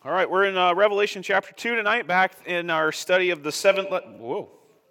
All right, we're in Revelation chapter 2 tonight, back in our study of the Whoa.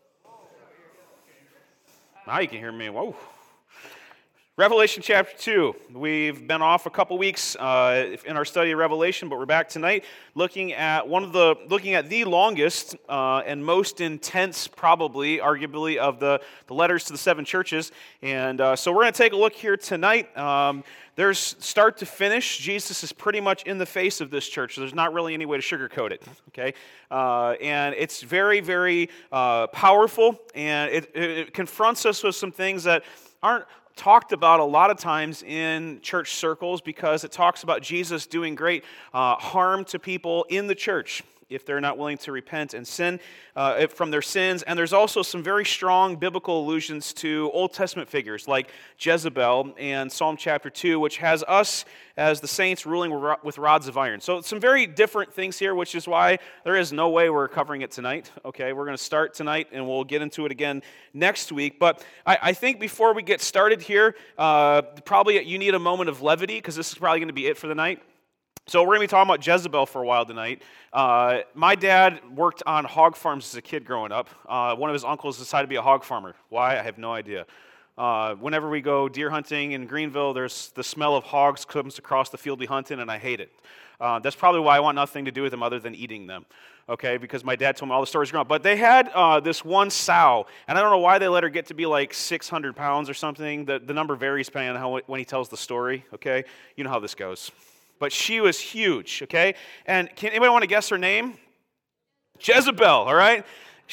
Now you can hear me. Whoa. Revelation chapter 2. We've been off a couple weeks in our study of Revelation, but we're back tonight looking at the longest and most intense, probably, arguably, of the letters to the seven churches. And so we're going to take a look here tonight. There's start to finish. Jesus is pretty much in the face of this church. So there's not really any way to sugarcoat it. Okay, and it's very, very powerful, and it confronts us with some things that aren't talked about a lot of times in church circles, because it talks about Jesus doing great harm to people in the church if they're not willing to repent and sin from their sins. And there's also some very strong biblical allusions to Old Testament figures like Jezebel and Psalm chapter 2, which has us as the saints ruling with rods of iron. So some very different things here, which is why there is no way we're covering it tonight. Okay, we're going to start tonight, and we'll get into it again next week. But I think before we get started here, probably you need a moment of levity, because this is probably going to be it for the night. So we're going to be talking about Jezebel for a while tonight. My dad worked on hog farms as a kid growing up. One of his uncles decided to be a hog farmer. Why? I have no idea. Whenever we go deer hunting in Greenville, there's the smell of hogs comes across the field we hunt in, and I hate it. That's probably why I want nothing to do with them other than eating them. Okay, because my dad told me all the stories growing up. But they had this one sow, and I don't know why they let her get to be like 600 pounds or something. The number varies depending on when he tells the story. Okay, you know how this goes. But she was huge, okay? And can anybody want to guess her name? Jezebel, all right?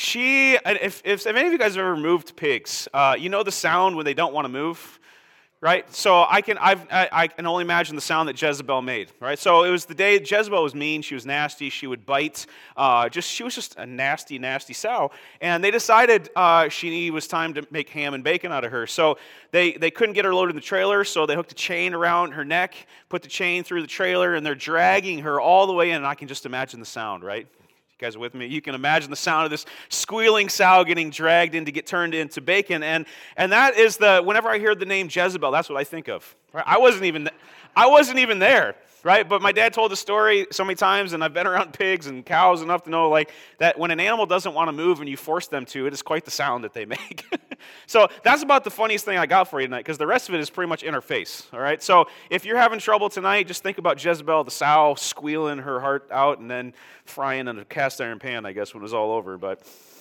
If any of you guys have ever moved pigs, you know the sound when they don't want to move, right? So I can only imagine the sound that Jezebel made, right? So it was the day Jezebel was mean, she was nasty, she would bite, she was just a nasty, nasty sow. And they decided it was time to make ham and bacon out of her. So they couldn't get her loaded in the trailer, so they hooked a chain around her neck, put the chain through the trailer, and they're dragging her all the way in. And I can just imagine the sound, right? You guys are with me? You can imagine the sound of this squealing sow getting dragged in to get turned into bacon. And that is whenever I hear the name Jezebel, that's what I think of. Right? I wasn't even there, right? But my dad told the story so many times, and I've been around pigs and cows enough to know that when an animal doesn't want to move and you force them to, it is quite the sound that they make. So that's about the funniest thing I got for you tonight, because the rest of it is pretty much in her face, all right? So if you're having trouble tonight, just think about Jezebel, the sow, squealing her heart out and then frying in a cast iron pan, I guess, when it was all over. But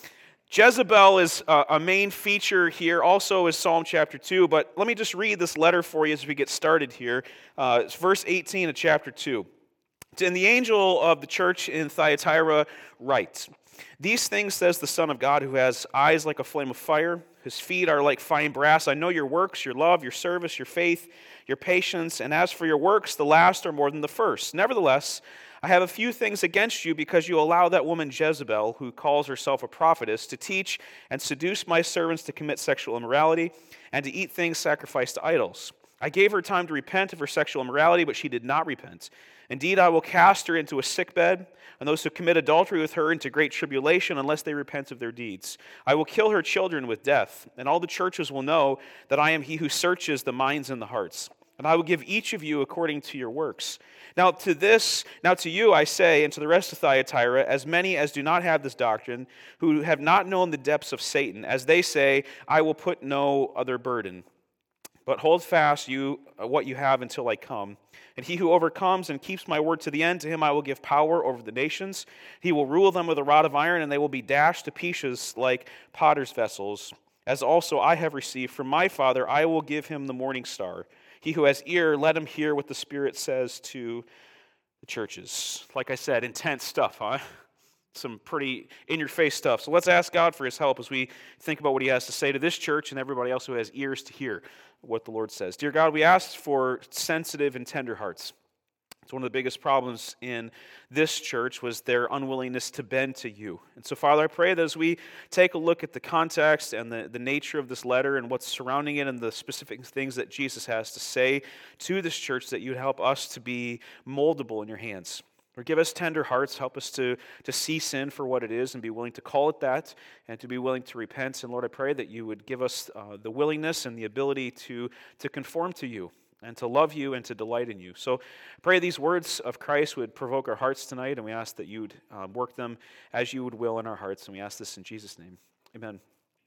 Jezebel is a main feature here, also is Psalm chapter 2. But let me just read this letter for you as we get started here. It's verse 18 of chapter 2. And the angel of the church in Thyatira writes, "These things says the Son of God, who has eyes like a flame of fire. His feet are like fine brass. I know your works, your love, your service, your faith, your patience. And as for your works, the last are more than the first. Nevertheless, I have a few things against you, because you allow that woman Jezebel, who calls herself a prophetess, to teach and seduce my servants to commit sexual immorality and to eat things sacrificed to idols. I gave her time to repent of her sexual immorality, but she did not repent. Indeed, I will cast her into a sickbed, and those who commit adultery with her into great tribulation, unless they repent of their deeds. I will kill her children with death, and all the churches will know that I am he who searches the minds and the hearts. And I will give each of you according to your works. Now to you I say, and to the rest of Thyatira, as many as do not have this doctrine, who have not known the depths of Satan, as they say, I will put no other burden. But hold fast what you have until I come. And he who overcomes and keeps my word to the end, to him I will give power over the nations. He will rule them with a rod of iron, and they will be dashed to pieces like potter's vessels. As also I have received from my Father, I will give him the morning star. He who has ear, let him hear what the Spirit says to the churches." Like I said, intense stuff, huh? Some pretty in-your-face stuff. So let's ask God for his help as we think about what he has to say to this church and everybody else who has ears to hear what the Lord says. Dear God, we ask for sensitive and tender hearts. It's one of the biggest problems in this church was their unwillingness to bend to you. And so, Father, I pray that as we take a look at the context and the nature of this letter and what's surrounding it and the specific things that Jesus has to say to this church, that you'd help us to be moldable in your hands. Or give us tender hearts, help us to see sin for what it is and be willing to call it that and to be willing to repent. And Lord, I pray that you would give us the willingness and the ability to conform to you and to love you and to delight in you. So I pray these words of Christ would provoke our hearts tonight, and we ask that you would work them as you would will in our hearts, and we ask this in Jesus' name. Amen.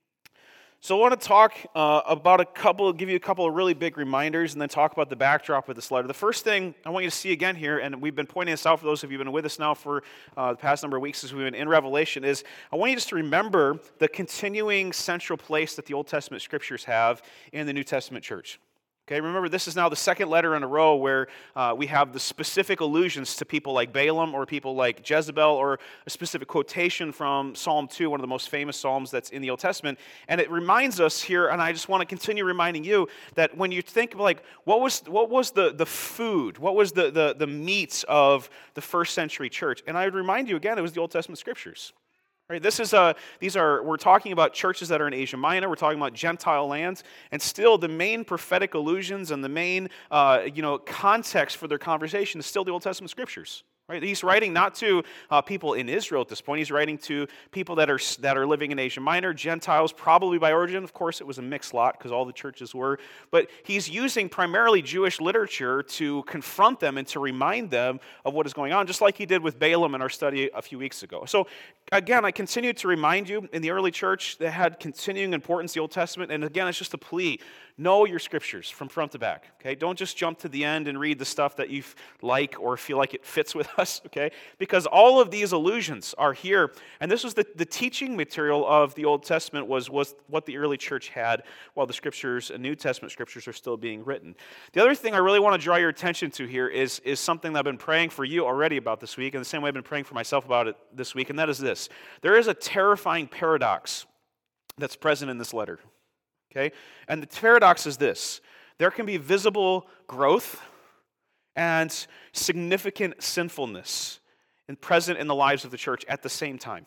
So I want to talk give you a couple of really big reminders, and then talk about the backdrop of this letter. The first thing I want you to see again here, and we've been pointing this out for those of you who've been with us now for the past number of weeks as we've been in Revelation, is I want you just to remember the continuing central place that the Old Testament Scriptures have in the New Testament church. Okay, remember, this is now the second letter in a row where we have the specific allusions to people like Balaam or people like Jezebel, or a specific quotation from Psalm 2, one of the most famous psalms that's in the Old Testament. And it reminds us here, and I just want to continue reminding you, that when you think of like, what was the food, what was the meat of the first century church? And I would remind you again, it was the Old Testament Scriptures. Right, we're talking about churches that are in Asia Minor. We're talking about Gentile lands, and still the main prophetic allusions and the main, context for their conversation is still the Old Testament Scriptures. Right, he's writing not to people in Israel at this point. He's writing to people that are living in Asia Minor, Gentiles, probably by origin. Of course, it was a mixed lot because all the churches were. But he's using primarily Jewish literature to confront them and to remind them of what is going on, just like he did with Balaam in our study a few weeks ago. So again, I continue to remind you, in the early church, they had continuing importance, the Old Testament. And again, it's just a plea. Know your Scriptures from front to back. Okay, don't just jump to the end and read the stuff that you like or feel like it fits with us. Okay, because all of these allusions are here, and this was the teaching material of the Old Testament was what the early church had, while the Scriptures and New Testament Scriptures are still being written. The other thing I really want to draw your attention to here is something that I've been praying for you already about this week, and the same way I've been praying for myself about it this week, and that is this: there is a terrifying paradox that's present in this letter. Okay? And the paradox is this: there can be visible growth and significant sinfulness present in the lives of the church at the same time.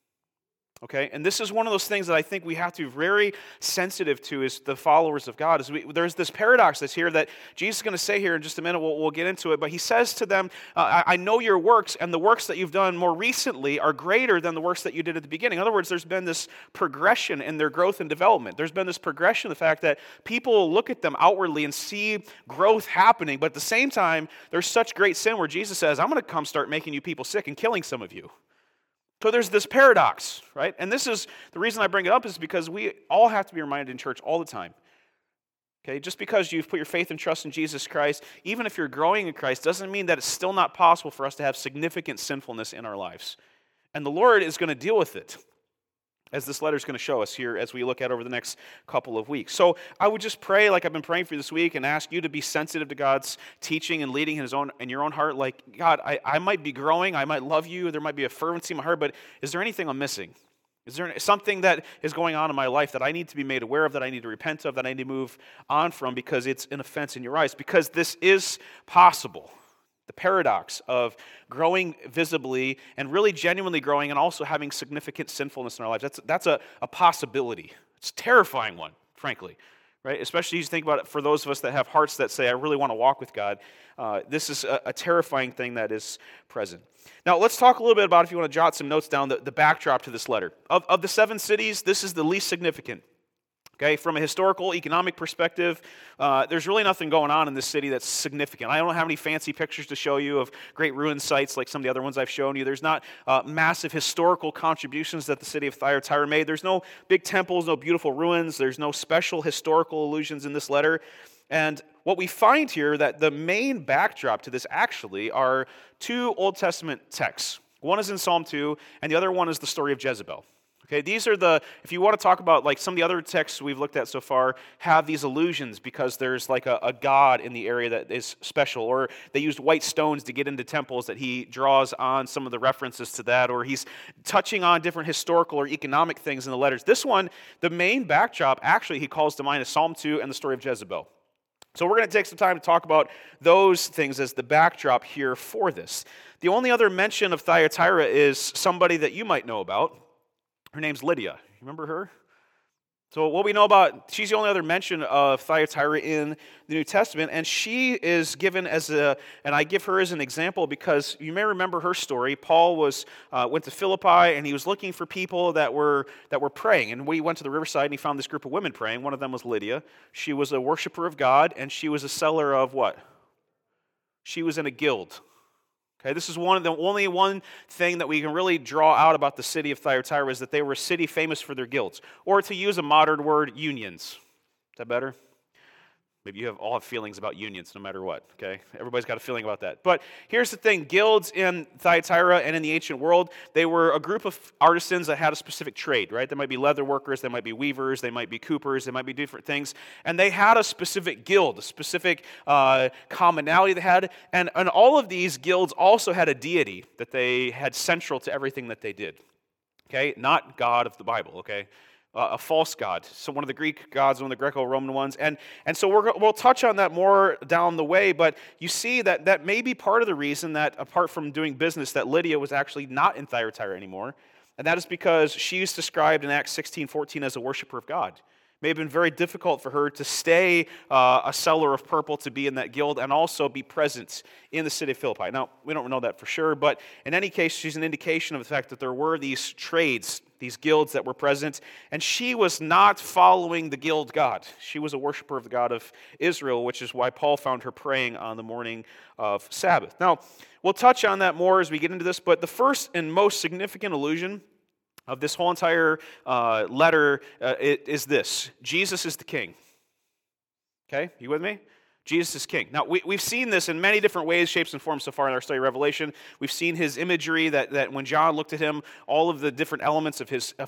Okay? And this is one of those things that I think we have to be very sensitive to as the followers of God. There's this paradox that's here that Jesus is going to say here in just a minute. We'll get into it. But he says to them, I know your works, and the works that you've done more recently are greater than the works that you did at the beginning. In other words, there's been this progression in their growth and development. There's been this progression, the fact that people look at them outwardly and see growth happening. But at the same time, there's such great sin where Jesus says, I'm going to come start making you people sick and killing some of you. So there's this paradox, right? And this is the reason I bring it up, is because we all have to be reminded in church all the time. Okay, just because you've put your faith and trust in Jesus Christ, even if you're growing in Christ, doesn't mean that it's still not possible for us to have significant sinfulness in our lives. And the Lord is going to deal with it, as this letter is going to show us here as we look at over the next couple of weeks. So I would just pray, like I've been praying for this week, and ask you to be sensitive to God's teaching and leading in your own heart. Like, God, I might be growing, I might love you, there might be a fervency in my heart, but is there anything I'm missing? Is there something that is going on in my life that I need to be made aware of, that I need to repent of, that I need to move on from because it's an offense in your eyes? Because this is possible. The paradox of growing visibly and really genuinely growing and also having significant sinfulness in our lives. That's a possibility. It's a terrifying one, frankly, right? Especially as you think about it for those of us that have hearts that say, I really want to walk with God. This is a terrifying thing that is present. Now, let's talk a little bit about, if you want to jot some notes down, the backdrop to this letter. Of the 7 cities, this is the least significant. Okay, from a historical, economic perspective, there's really nothing going on in this city that's significant. I don't have any fancy pictures to show you of great ruin sites like some of the other ones I've shown you. There's not massive historical contributions that the city of Thyatira made. There's no big temples, no beautiful ruins. There's no special historical allusions in this letter. And what we find here, that the main backdrop to this actually are 2 Old Testament texts. One is in Psalm 2, and the other one is the story of Jezebel. Okay, these are if you want to talk about, like some of the other texts we've looked at so far have these allusions because there's like a god in the area that is special, or they used white stones to get into temples that he draws on some of the references to that, or he's touching on different historical or economic things in the letters. This one, the main backdrop, actually he calls to mind is Psalm 2 and the story of Jezebel. So we're going to take some time to talk about those things as the backdrop here for this. The only other mention of Thyatira is somebody that you might know about. Her name's Lydia. You remember her? So what we know about, she's the only other mention of Thyatira in the New Testament, and she is given as and I give her as an example because you may remember her story. Paul went to Philippi, and he was looking for people that were praying, and we went to the riverside, and he found this group of women praying. One of them was Lydia. She was a worshiper of God, and she was a seller of what? She was in a guild. Okay, this is only one thing that we can really draw out about the city of Thyatira is that they were a city famous for their guilds, or to use a modern word, unions. Is that better? Maybe you all have feelings about unions no matter what, okay? Everybody's got a feeling about that. But here's the thing, guilds in Thyatira and in the ancient world, they were a group of artisans that had a specific trade, right? There might be leather workers, there might be weavers, they might be coopers, they might be different things. And they had a specific guild, a specific commonality they had. And all of these guilds also had a deity that they had central to everything that they did, okay? Not God of the Bible, okay? A false god, so one of the Greek gods, one of the Greco-Roman ones, and so we'll touch on that more down the way. But you see that may be part of the reason that, apart from doing business, that Lydia was actually not in Thyatira anymore, and that is because she's described in Acts 16:14 as a worshiper of God. It may have been very difficult for her to stay a seller of purple, to be in that guild, and also be present in the city of Philippi. Now, we don't know that for sure, but in any case, she's an indication of the fact that there were these trades, these guilds that were present, and she was not following the guild god. She was a worshiper of the God of Israel, which is why Paul found her praying on the morning of Sabbath. Now, we'll touch on that more as we get into this, but the first and most significant allusion of this whole entire letter is this: Jesus is the king. Okay, you with me? Jesus is king. Now, we've seen this in many different ways, shapes, and forms so far in our study of Revelation. We've seen his imagery, that when John looked at him, all of the different elements of his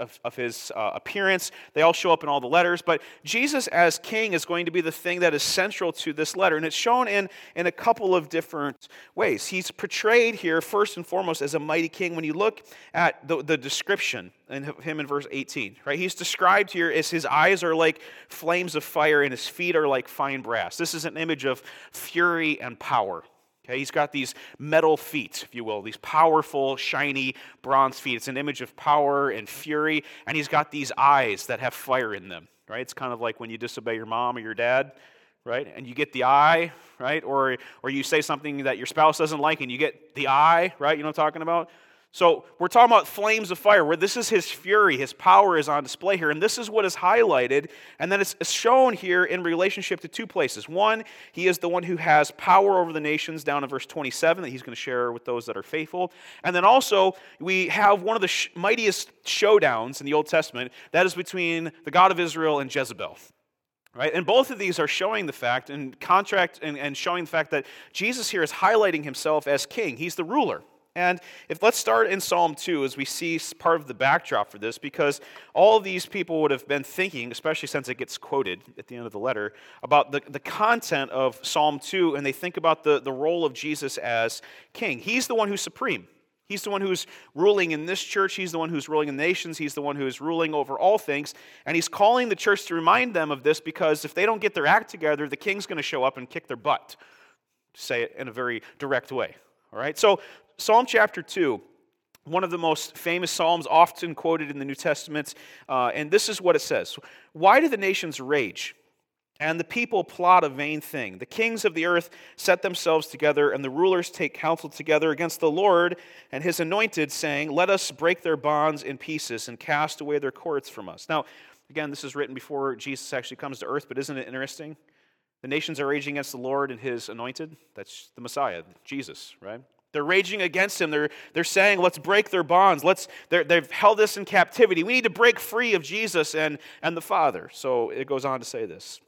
appearance, they all show up in all the letters. But Jesus as king is going to be the thing that is central to this letter, and it's shown in a couple of different ways. He's portrayed here, first and foremost, as a mighty king. When you look at the description and him in verse 18, right? He's described here as his eyes are like flames of fire and his feet are like fine brass. This is an image of fury and power. Okay, he's got these metal feet, if you will, these powerful, shiny bronze feet. It's an image of power and fury, and he's got these eyes that have fire in them, right? It's kind of like when you disobey your mom or your dad, right? And you get the eye, right? Or you say something that your spouse doesn't like and you get the eye, right? You know what I'm talking about? So we're talking about flames of fire, where this is his fury, his power is on display here, and this is what is highlighted, and then it's shown here in relationship to two places. One, he is the one who has power over the nations, down in verse 27, that he's going to share with those that are faithful. And then also, we have one of the mightiest showdowns in the Old Testament, that is between the God of Israel and Jezebel. Right? And both of these are showing the fact, and showing the fact that Jesus here is highlighting himself as king. He's the ruler. And let's start in Psalm 2 as we see part of the backdrop for this, because all of these people would have been thinking, especially since it gets quoted at the end of the letter, about the content of Psalm 2, and they think about the role of Jesus as king. He's the one who's supreme. He's the one who's ruling in this church. He's the one who's ruling in the nations. He's the one who is ruling over all things. And he's calling the church to remind them of this, because if they don't get their act together, the king's going to show up and kick their butt, to say it in a very direct way. All right? So Psalm chapter 2, one of the most famous psalms often quoted in the New Testament, and this is what it says. Why do the nations rage, and the people plot a vain thing? The kings of the earth set themselves together, and the rulers take counsel together against the Lord and his anointed, saying, let us break their bonds in pieces and cast away their cords from us. Now, again, this is written before Jesus actually comes to earth, but isn't it interesting? The nations are raging against the Lord and his anointed. That's the Messiah, Jesus, right? They're raging against him. They're saying, let's break their bonds. They've held us in captivity. We need to break free of Jesus and the Father. So it goes on to say this.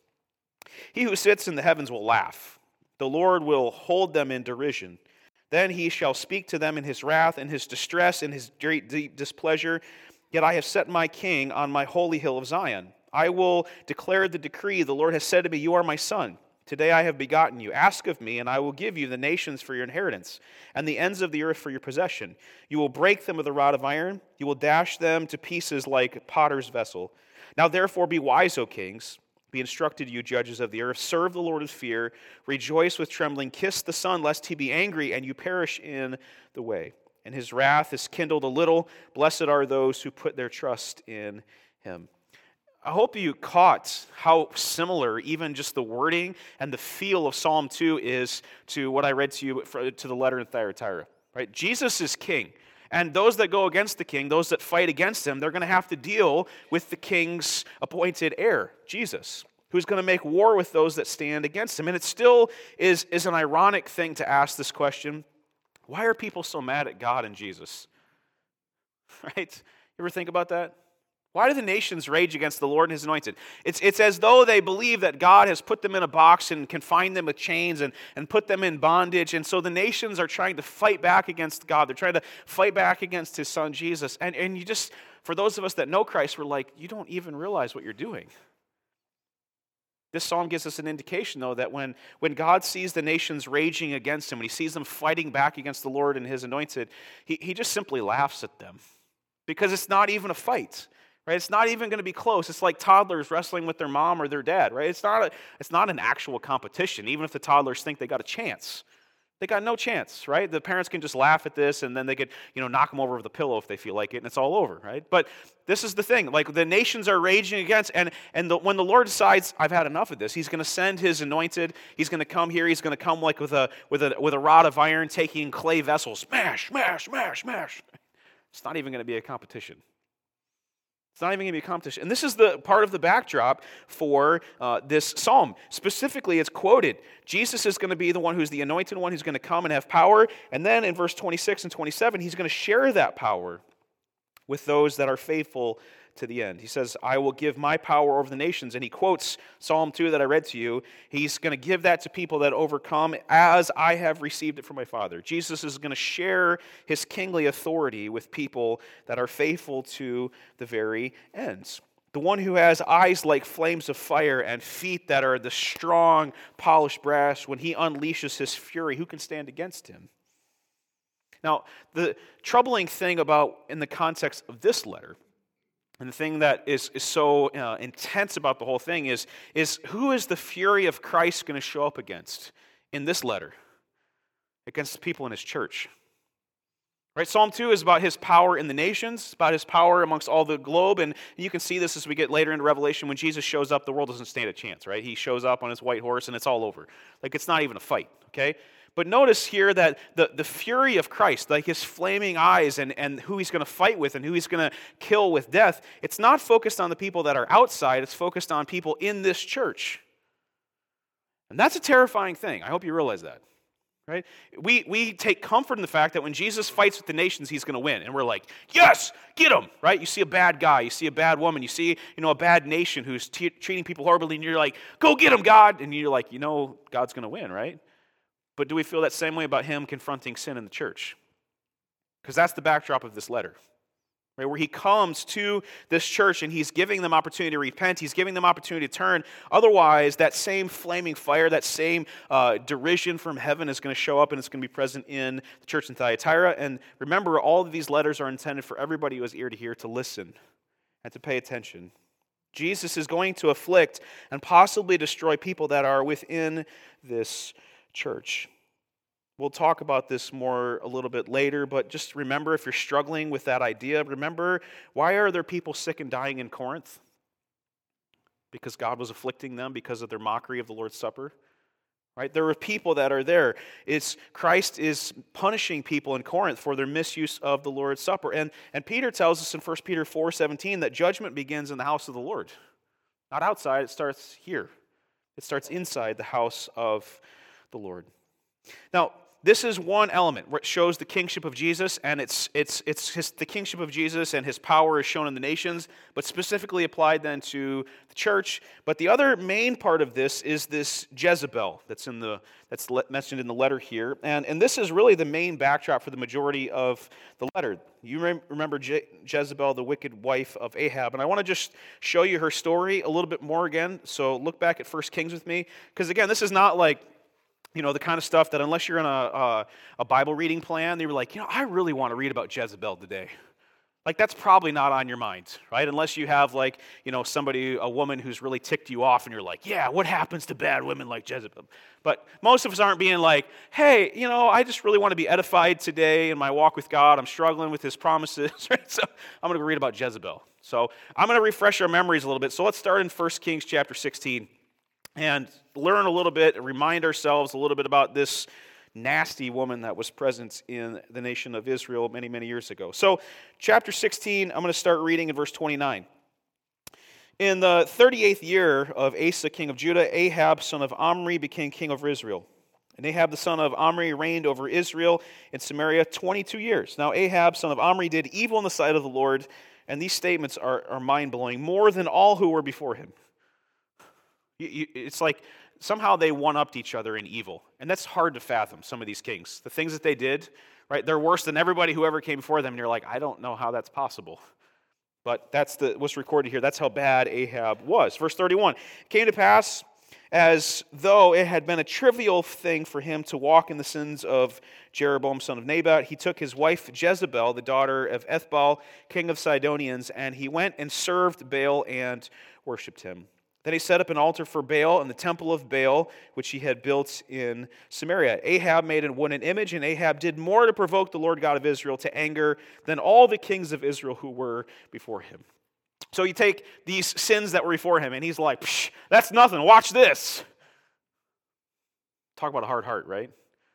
He who sits in the heavens will laugh. The Lord will hold them in derision. Then he shall speak to them in his wrath, in his distress, in his great deep displeasure. Yet I have set my king on my holy hill of Zion. I will declare the decree. The Lord has said to me, you are my son. Today I have begotten you. Ask of me, and I will give you the nations for your inheritance, and the ends of the earth for your possession. You will break them with a rod of iron. You will dash them to pieces like a potter's vessel. Now therefore be wise, O kings. Be instructed, you judges of the earth. Serve the Lord with fear. Rejoice with trembling. Kiss the Son, lest he be angry, and you perish in the way. And his wrath is kindled a little. Blessed are those who put their trust in him. I hope you caught how similar even just the wording and the feel of Psalm 2 is to what I read to you to the letter in Thyatira. Right? Jesus is king. And those that go against the king, those that fight against him, they're going to have to deal with the king's appointed heir, Jesus, who's going to make war with those that stand against him. And it still is an ironic thing to ask this question: why are people so mad at God and Jesus? Right? You ever think about that? Why do the nations rage against the Lord and his anointed? It's as though they believe that God has put them in a box and confined them with chains and put them in bondage. And so the nations are trying to fight back against God. They're trying to fight back against his son Jesus. And you just, for those of us that know Christ, we're like, you don't even realize what you're doing. This psalm gives us an indication, though, that when God sees the nations raging against him, when he sees them fighting back against the Lord and his anointed, he just simply laughs at them. Because it's not even a fight. Right? It's not even going to be close. It's like toddlers wrestling with their mom or their dad, right? It's not an actual competition, even if the toddlers think they got a chance. They got no chance, right? The parents can just laugh at this, and then they could, knock them over with a pillow if they feel like it, and it's all over, right? But this is the thing. Like, the nations are raging against, and when the Lord decides, I've had enough of this, he's going to send his anointed. He's going to come here. He's going to come like with a rod of iron, taking clay vessels. Smash, smash, smash, smash. It's not even going to be a competition. It's not even going to be a competition. And this is the part of the backdrop for this psalm. Specifically, it's quoted. Jesus is going to be the one who's the anointed one who's going to come and have power. And then in verse 26 and 27, he's going to share that power with those that are faithful to the end. He says, I will give my power over the nations. And he quotes Psalm 2 that I read to you. He's going to give that to people that overcome as I have received it from my Father. Jesus is going to share his kingly authority with people that are faithful to the very ends. The one who has eyes like flames of fire and feet that are the strong, polished brass, when he unleashes his fury, who can stand against him? Now, the troubling thing in the context of this letter, and the thing that is so intense about the whole thing is who is the fury of Christ going to show up against in this letter? Against the people in his church. Right? Psalm 2 is about his power in the nations, it's about his power amongst all the globe, and you can see this as we get later into Revelation. When Jesus shows up, the world doesn't stand a chance, right? He shows up on his white horse and it's all over. Like, it's not even a fight, okay? But notice here that the fury of Christ, like his flaming eyes and who he's going to fight with and who he's going to kill with death, it's not focused on the people that are outside, it's focused on people in this church. And that's a terrifying thing. I hope you realize that. Right? We take comfort in the fact that when Jesus fights with the nations, he's going to win. And we're like, yes, get him. Right? You see a bad guy, you see a bad woman, you see a bad nation who's treating people horribly, and you're like, go get him, God. And you're like, God's going to win, right? But do we feel that same way about him confronting sin in the church? Because that's the backdrop of this letter. Right? Where he comes to this church and he's giving them opportunity to repent. He's giving them opportunity to turn. Otherwise, that same flaming fire, that same derision from heaven is going to show up, and it's going to be present in the church in Thyatira. And remember, all of these letters are intended for everybody who has ear to hear to listen and to pay attention. Jesus is going to afflict and possibly destroy people that are within this church. We'll talk about this more a little bit later, but just remember, if you're struggling with that idea, remember, why are there people sick and dying in Corinth? Because God was afflicting them because of their mockery of the Lord's Supper. Right? There are people that are there. Christ is punishing people in Corinth for their misuse of the Lord's Supper. And Peter tells us in 1 Peter 4:17 that judgment begins in the house of the Lord. Not outside, it starts here. It starts inside the house of the Lord. Now, this is one element where it shows the kingship of Jesus, and the kingship of Jesus and his power is shown in the nations, but specifically applied then to the church. But the other main part of this is this Jezebel that's mentioned in the letter here, and this is really the main backdrop for the majority of the letter. You remember Jezebel, the wicked wife of Ahab, and I want to just show you her story a little bit more again. So look back at 1 Kings with me, because again, this is not like the kind of stuff that unless you're in a Bible reading plan, they were like, I really want to read about Jezebel today. Like, that's probably not on your mind, right? Unless you have, like, somebody, a woman who's really ticked you off, and you're like, yeah, what happens to bad women like Jezebel? But most of us aren't being like, hey, I just really want to be edified today in my walk with God. I'm struggling with his promises, right? So I'm going to read about Jezebel. So I'm going to refresh our memories a little bit. So let's start in 1 Kings chapter 16 and learn a little bit, remind ourselves a little bit about this nasty woman that was present in the nation of Israel many, many years ago. So, chapter 16, I'm going to start reading in verse 29. In the 38th year of Asa, king of Judah, Ahab, son of Omri, became king over Israel. And Ahab, the son of Omri, reigned over Israel in Samaria 22 years. Now, Ahab, son of Omri, did evil in the sight of the Lord, and these statements are mind-blowing, more than all who were before him. It's like somehow they one-upped each other in evil. And that's hard to fathom, some of these kings. The things that they did, right, they're worse than everybody who ever came before them. And you're like, I don't know how that's possible. But that's what's recorded here. That's how bad Ahab was. Verse 31, it came to pass as though it had been a trivial thing for him to walk in the sins of Jeroboam, son of Nebat. He took his wife Jezebel, the daughter of Ethbaal, king of Sidonians, and he went and served Baal and worshipped him. Then he set up an altar for Baal in the temple of Baal, which he had built in Samaria. Ahab made a wooden image, and Ahab did more to provoke the Lord God of Israel to anger than all the kings of Israel who were before him. So you take these sins that were before him, and he's like, psh, that's nothing, watch this. Talk about a hard heart, right?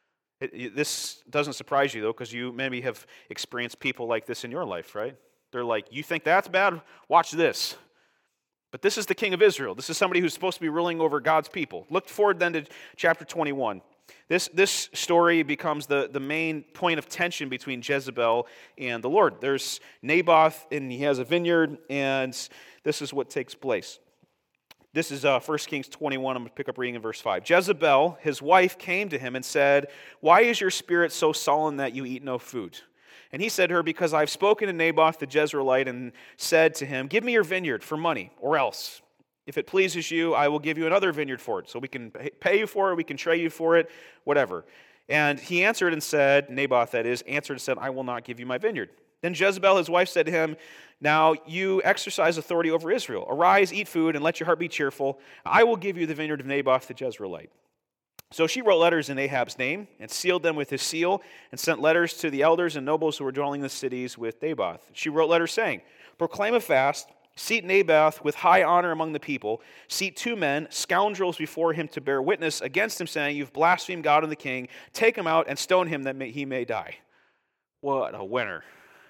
This doesn't surprise you, though, because you maybe have experienced people like this in your life, right? They're like, you think that's bad? Watch this. But this is the king of Israel. This is somebody who's supposed to be ruling over God's people. Look forward then to chapter 21. This story becomes the main point of tension between Jezebel and the Lord. There's Naboth, and he has a vineyard, and this is what takes place. This is 1 Kings 21. I'm going to pick up reading in verse 5. Jezebel, his wife, came to him and said, "Why is your spirit so sullen that you eat no food?" And he said to her, "Because I've spoken to Naboth the Jezreelite and said to him, 'Give me your vineyard for money, or else, if it pleases you, I will give you another vineyard for it.' So we can pay you for it, we can trade you for it, whatever." And he answered and said, Naboth that is, answered and said, "I will not give you my vineyard." Then Jezebel, his wife, said to him, "Now you exercise authority over Israel. Arise, eat food, and let your heart be cheerful. I will give you the vineyard of Naboth the Jezreelite." So she wrote letters in Ahab's name and sealed them with his seal and sent letters to the elders and nobles who were dwelling in the cities with Naboth. She wrote letters saying, "Proclaim a fast, seat Naboth with high honor among the people, seat 2 men, scoundrels before him to bear witness against him, saying, 'You've blasphemed God and the king. Take him out and stone him that he may die.'" What a winner.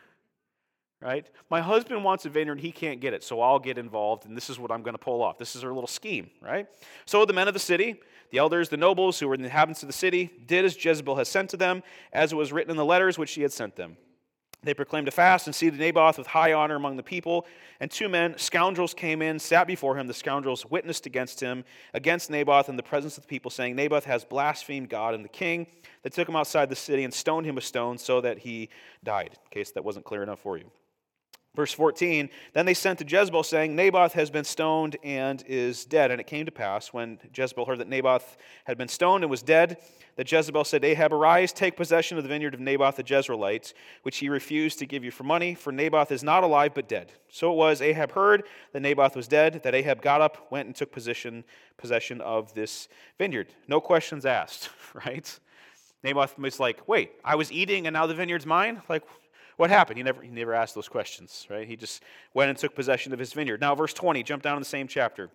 Right? My husband wants a vineyard, he can't get it, so I'll get involved, and this is what I'm going to pull off. This is her little scheme, right? So the men of the city, the elders, the nobles who were the inhabitants of the city, did as Jezebel had sent to them, as it was written in the letters which she had sent them. They proclaimed a fast and seated Naboth with high honor among the people. And 2 men, scoundrels, came in, sat before him. The scoundrels witnessed against him, against Naboth in the presence of the people, saying, "Naboth has blasphemed God and the king." They took him outside the city and stoned him with stones so that he died, in case that wasn't clear enough for you. Verse 14, then they sent to Jezebel, saying, "Naboth has been stoned and is dead." And it came to pass, when Jezebel heard that Naboth had been stoned and was dead, that Jezebel said to Ahab, "Arise, take possession of the vineyard of Naboth the Jezreelite, which he refused to give you for money, for Naboth is not alive but dead." So it was, Ahab heard that Naboth was dead, that Ahab got up, went and took possession of this vineyard. No questions asked, right? Naboth was like, wait, I was eating and now the vineyard's mine? Like, what happened? He never asked those questions, right? He just went and took possession of his vineyard. Now, verse 20, jump down in the same chapter.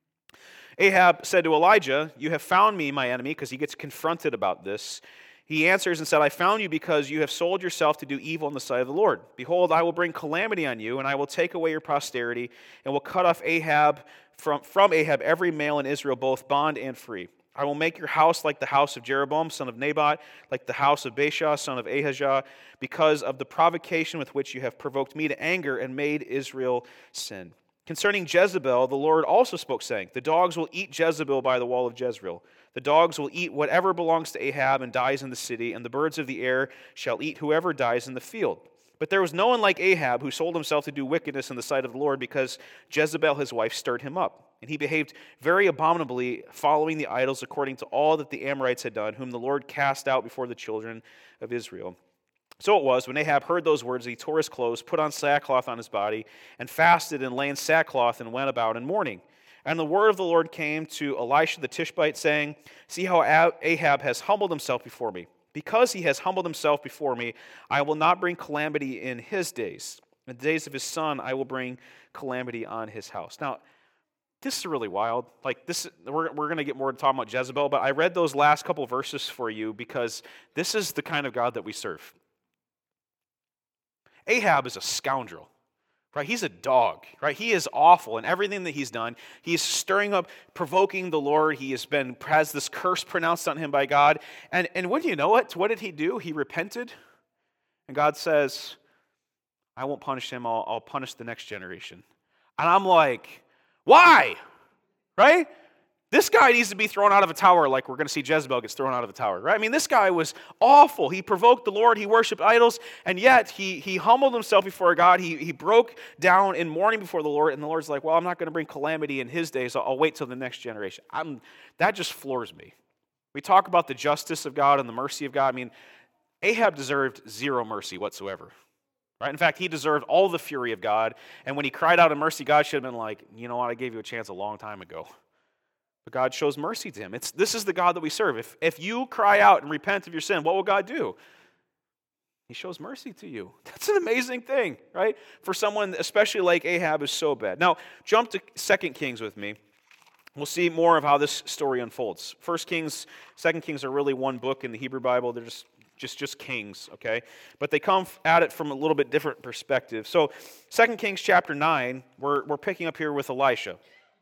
Ahab said to Elijah, "You have found me, my enemy," because he gets confronted about this. He answers and said, "I found you because you have sold yourself to do evil in the sight of the Lord. Behold, I will bring calamity on you, and I will take away your posterity, and will cut off Ahab from Ahab every male in Israel, both bond and free. I will make your house like the house of Jeroboam, son of Nebat, like the house of Baasha, son of Ahijah, because of the provocation with which you have provoked me to anger and made Israel sin." Concerning Jezebel, the Lord also spoke, saying, "The dogs will eat Jezebel by the wall of Jezreel. The dogs will eat whatever belongs to Ahab and dies in the city, and the birds of the air shall eat whoever dies in the field." But there was no one like Ahab who sold himself to do wickedness in the sight of the Lord, because Jezebel his wife stirred him up. And he behaved very abominably, following the idols according to all that the Amorites had done, whom the Lord cast out before the children of Israel. So it was, when Ahab heard those words, he tore his clothes, put on sackcloth on his body, and fasted and lay in sackcloth and went about in mourning. And the word of the Lord came to Elisha the Tishbite, saying, See how Ahab has humbled himself before me. Because he has humbled himself before me, I will not bring calamity in his days. In the days of his son, I will bring calamity on his house. Now, this is really wild. Like this, we're going to get more to talking about Jezebel, but I read those last couple verses for you because this is the kind of God that we serve. Ahab is a scoundrel, right? He's a dog, right? He is awful in everything that he's done. He's stirring up, provoking the Lord. He has this curse pronounced on him by God. And when you know it, what did he do? He repented. And God says, I won't punish him. I'll punish the next generation. And I'm like, why? Right? This guy needs to be thrown out of a tower like we're going to see Jezebel gets thrown out of a tower, right? I mean, this guy was awful. He provoked the Lord. He worshiped idols, and yet he humbled himself before God. He broke down in mourning before the Lord, and the Lord's like, well, I'm not going to bring calamity in his days. I'll wait till the next generation. That just floors me. We talk about the justice of God and the mercy of God. I mean, Ahab deserved zero mercy whatsoever. Right? In fact, he deserved all the fury of God, and when he cried out in mercy, God should have been like, you know what, I gave you a chance a long time ago. But God shows mercy to him. This is the God that we serve. If you cry out and repent of your sin, what will God do? He shows mercy to you. That's an amazing thing, right? For someone, especially like Ahab, is so bad. Now, jump to 2 Kings with me. We'll see more of how this story unfolds. 1 Kings, 2 Kings are really one book in the Hebrew Bible. They're just kings, okay? But they come at it from a little bit different perspective. So 2 Kings chapter 9, we're picking up here with Elisha.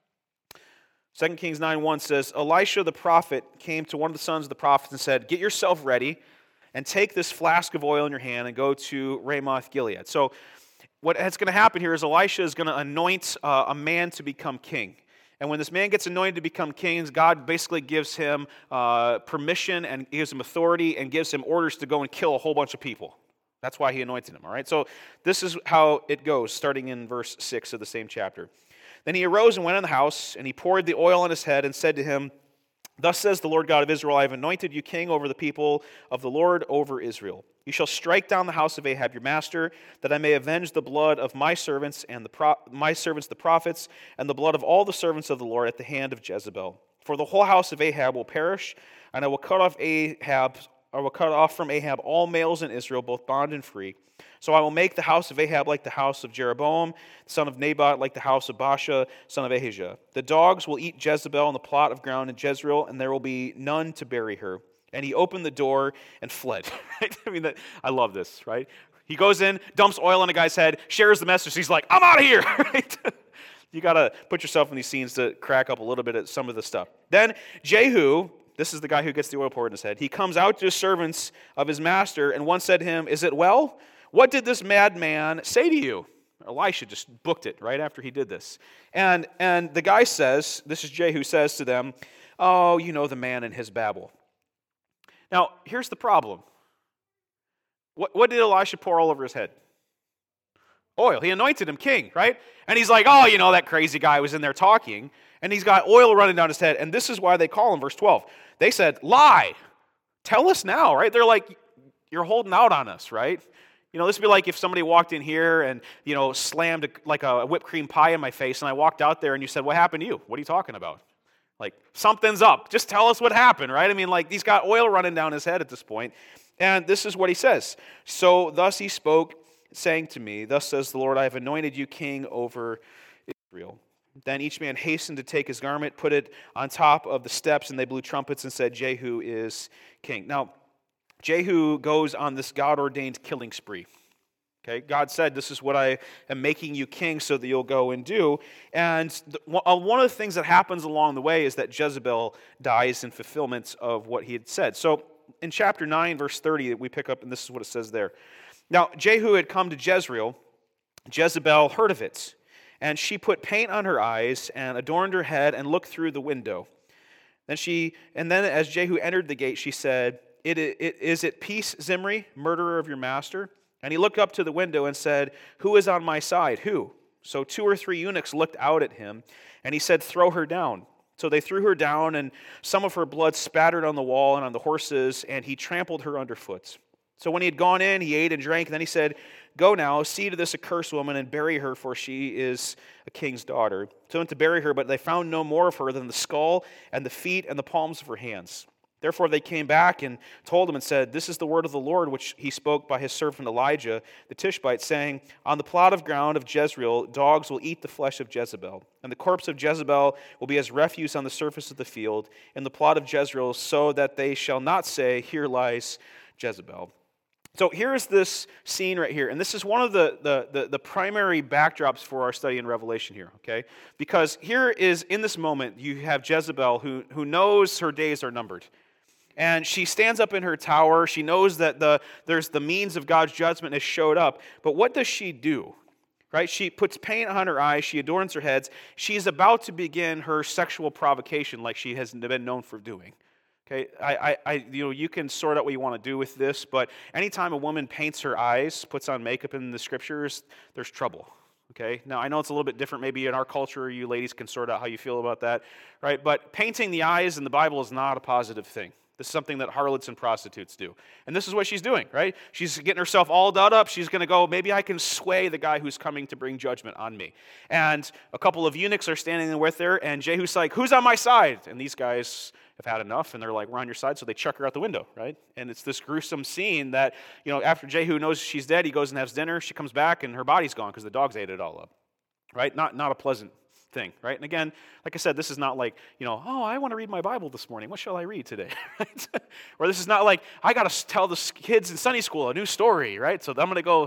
2 Kings 9:1 says, Elisha the prophet came to one of the sons of the prophets and said, Get yourself ready and take this flask of oil in your hand and go to Ramoth Gilead. So what's going to happen here is Elisha is going to anoint a man to become king. And when this man gets anointed to become king, God basically gives him permission and gives him authority and gives him orders to go and kill a whole bunch of people. That's why he anointed him, all right? So this is how it goes, starting in verse 6 of the same chapter. Then he arose and went in the house, and he poured the oil on his head and said to him, Thus says the Lord God of Israel, I have anointed you king over the people of the Lord over Israel. You shall strike down the house of Ahab your master, that I may avenge the blood of my servants and my servants the prophets, and the blood of all the servants of the Lord at the hand of Jezebel. For the whole house of Ahab will perish, and I will cut off from Ahab all males in Israel, both bond and free. So I will make the house of Ahab like the house of Jeroboam, son of Nebat, like the house of Baasha, son of Ahijah. The dogs will eat Jezebel in the plot of ground in Jezreel, and there will be none to bury her. And he opened the door and fled. I mean, I love this, right? He goes in, dumps oil on a guy's head, shares the message. He's like, I'm out of here, right? You got to put yourself in these scenes to crack up a little bit at some of the stuff. Then Jehu, this is the guy who gets the oil poured in his head, he comes out to his servants of his master, and one said to him, Is it well? What did this madman say to you? Elisha just booked it right after he did this. And the guy says, this is Jehu says to them, Oh, you know the man and his babble. Now, here's the problem. What did Elisha pour all over his head? Oil. He anointed him king, right? And he's like, oh, you know, that crazy guy was in there talking, and he's got oil running down his head. And this is why they call him, verse 12. They said, lie. Tell us now, right? They're like, you're holding out on us, right? You know, this would be like if somebody walked in here and, you know, slammed like a whipped cream pie in my face, and I walked out there and you said, what happened to you? What are you talking about? Like, something's up. Just tell us what happened, right? I mean, like, he's got oil running down his head at this point. And this is what he says. So thus he spoke, saying to me, Thus says the Lord, I have anointed you king over Israel. Then each man hastened to take his garment, put it on top of the steps, and they blew trumpets and said, Jehu is king. Now, Jehu goes on this God-ordained killing spree. Okay, God said, this is what I am making you king so that you'll go and do. And one of the things that happens along the way is that Jezebel dies in fulfillment of what he had said. So in chapter 9, verse 30, we pick up, and this is what it says there. Now, Jehu had come to Jezreel. Jezebel heard of it, and she put paint on her eyes and adorned her head and looked through the window. Then as Jehu entered the gate, she said, Is it peace, Zimri, murderer of your master? And he looked up to the window and said, Who is on my side? Who? So 2 or 3 eunuchs looked out at him, and he said, Throw her down. So they threw her down, and some of her blood spattered on the wall and on the horses, and he trampled her underfoot. So when he had gone in, he ate and drank, and then he said, "Go now, see to this accursed woman, and bury her, for she is a king's daughter." So they went to bury her, but they found no more of her than the skull and the feet and the palms of her hands. Therefore they came back and told him and said, "This is the word of the Lord, which he spoke by his servant Elijah the Tishbite, saying, On the plot of ground of Jezreel, dogs will eat the flesh of Jezebel, and the corpse of Jezebel will be as refuse on the surface of the field, in the plot of Jezreel, so that they shall not say, Here lies Jezebel." So here's this scene right here, and this is one of the primary backdrops for our study in Revelation here, okay? Because here is, in this moment, you have Jezebel who knows her days are numbered. And she stands up in her tower. She knows that there's the means of God's judgment has showed up. But what does she do? Right? She puts paint on her eyes. She adorns her heads. She's about to begin her sexual provocation like she has been known for doing. Okay, you can sort out what you want to do with this, but anytime a woman paints her eyes, puts on makeup in the scriptures, there's trouble. Okay, now I know it's a little bit different. Maybe in our culture, you ladies can sort out how you feel about that, right? But painting the eyes in the Bible is not a positive thing. This is something that harlots and prostitutes do. And this is what she's doing, right? She's getting herself all dolled up. She's going to go, maybe I can sway the guy who's coming to bring judgment on me. And a couple of eunuchs are standing there with her, and Jehu's like, "Who's on my side?" And these guys have had enough, and they're like, "We're on your side," so they chuck her out the window, right? And it's this gruesome scene that, after Jehu knows she's dead, he goes and has dinner. She comes back, and her body's gone because the dogs ate it all up, right? Not a pleasant thing, right? And again, like I said, this is not like, "Oh, I want to read my Bible this morning. What shall I read today?" Right? Or this is not like, "I got to tell the kids in Sunday school a new story," right? So I'm going to go,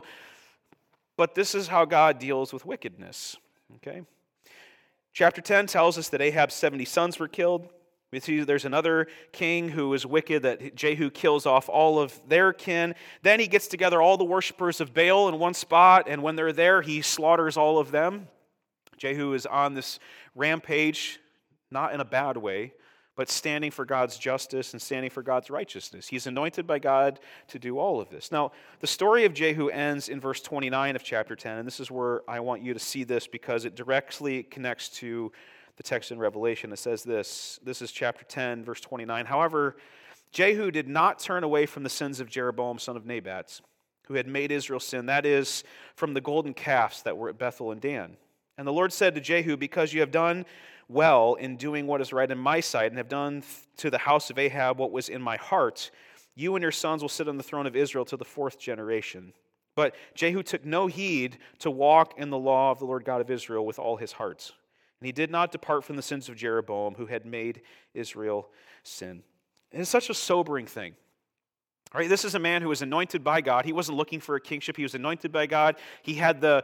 but this is how God deals with wickedness, okay? Chapter 10 tells us that Ahab's 70 sons were killed. We see there's another king who is wicked, that Jehu kills off all of their kin. Then he gets together all the worshipers of Baal in one spot, and when they're there, he slaughters all of them. Jehu is on this rampage, not in a bad way, but standing for God's justice and standing for God's righteousness. He's anointed by God to do all of this. Now, the story of Jehu ends in verse 29 of chapter 10, and this is where I want you to see this because it directly connects to the text in Revelation. It says this is chapter 10, verse 29. "However, Jehu did not turn away from the sins of Jeroboam, son of Nebat, who had made Israel sin, that is, from the golden calves that were at Bethel and Dan. And the Lord said to Jehu, because you have done well in doing what is right in my sight, and have done to the house of Ahab what was in my heart, you and your sons will sit on the throne of Israel to the 4th generation. But Jehu took no heed to walk in the law of the Lord God of Israel with all his heart. And he did not depart from the sins of Jeroboam, who had made Israel sin." And it's such a sobering thing. Right, this is a man who was anointed by God. He wasn't looking for a kingship. He was anointed by God. He